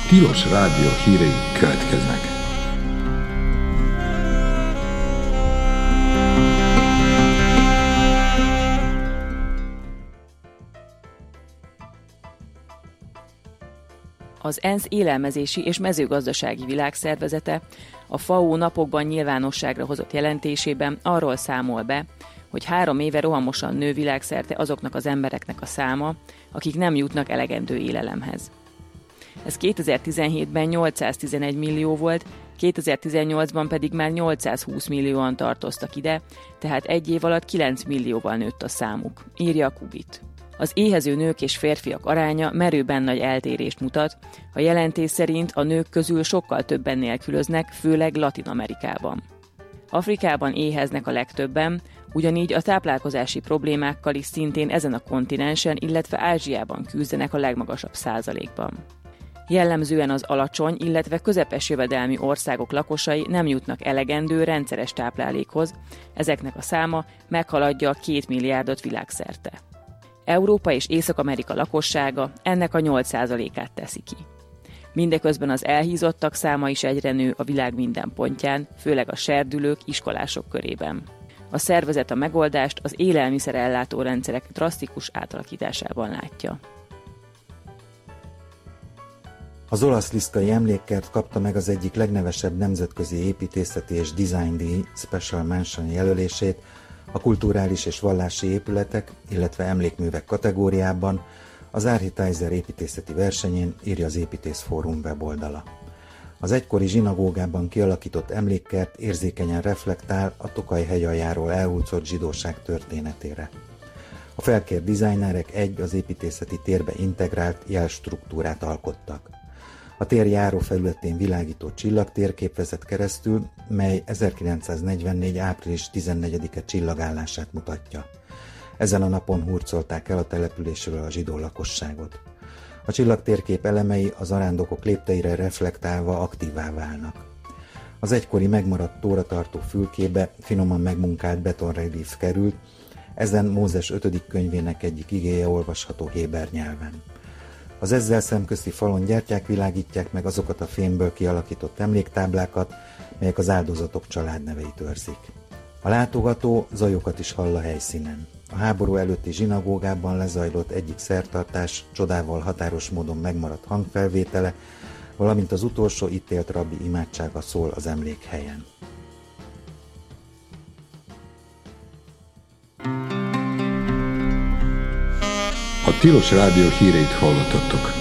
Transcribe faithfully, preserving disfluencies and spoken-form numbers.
Tilos Rádió hírei következnek. Az ENSZ élelmezési és mezőgazdasági világszervezete a FAO napokban nyilvánosságra hozott jelentésében arról számol be, hogy három éve rohamosan nő világszerte azoknak az embereknek a száma, akik nem jutnak elegendő élelemhez. Ez kétezer-tizenhétben nyolcszáztizenegy millió volt, kétezer-tizennyolcban pedig már nyolcszázhúsz millióan tartoztak ide, tehát egy év alatt kilenc millióval nőtt a számuk, írja a Kubit. Az éhező nők és férfiak aránya merőben nagy eltérést mutat, a jelentés szerint a nők közül sokkal többen nélkülöznek, főleg Latin-Amerikában. Afrikában éheznek a legtöbben, ugyanígy a táplálkozási problémákkal is szintén ezen a kontinensen, illetve Ázsiában küzdenek a legmagasabb százalékban. Jellemzően az alacsony, illetve közepes jövedelmi országok lakosai nem jutnak elegendő rendszeres táplálékhoz, ezeknek a száma meghaladja a két milliárdot világszerte. Európa és Észak-Amerika lakossága ennek a nyolc százalékát teszi ki. Mindeközben az elhízottak száma is egyre nő a világ minden pontján, főleg a serdülők, iskolások körében. A szervezet a megoldást az élelmiszerellátó rendszerek drasztikus átalakításában látja. Az olasz Liszkai emlékkert kapta meg az egyik legnevesebb nemzetközi építészeti és design díj Special Mention jelölését a kulturális és vallási épületek, illetve emlékművek kategóriában az Architizer építészeti versenyén, írja az Építész Fórum weboldala. Az egykori zsinagógában kialakított emlékkert érzékenyen reflektál a Tokaj hegyaljáról elhúzott zsidóság történetére. A felkért dizájnerek egy az építészeti térbe integrált jelstruktúrát alkottak. A tér járó felületén világító csillagtérkép vezet keresztül, mely ezerkilencszáznegyvennégy. április tizennegyedike csillagállását mutatja. Ezen a napon hurcolták el a településről a zsidó lakosságot. A csillagtérkép elemei az arándokok lépteire reflektálva aktívá válnak. Az egykori megmaradt tóratartó fülkébe finoman megmunkált betonrelief került, ezen Mózes ötödik könyvének egyik igéje olvasható héber nyelven. Az ezzel szemközti falon gyertyák világítják meg azokat a fémből kialakított emléktáblákat, melyek az áldozatok családneveit őrzik. A látogató zajokat is hall a helyszínen. A háború előtti zsinagógában lezajlott egyik szertartás csodával határos módon megmaradt hangfelvétele, valamint az utolsó itt élt rabbi imádsága szól az emlékhelyen. A Tilos Rádió híreit hallottatok.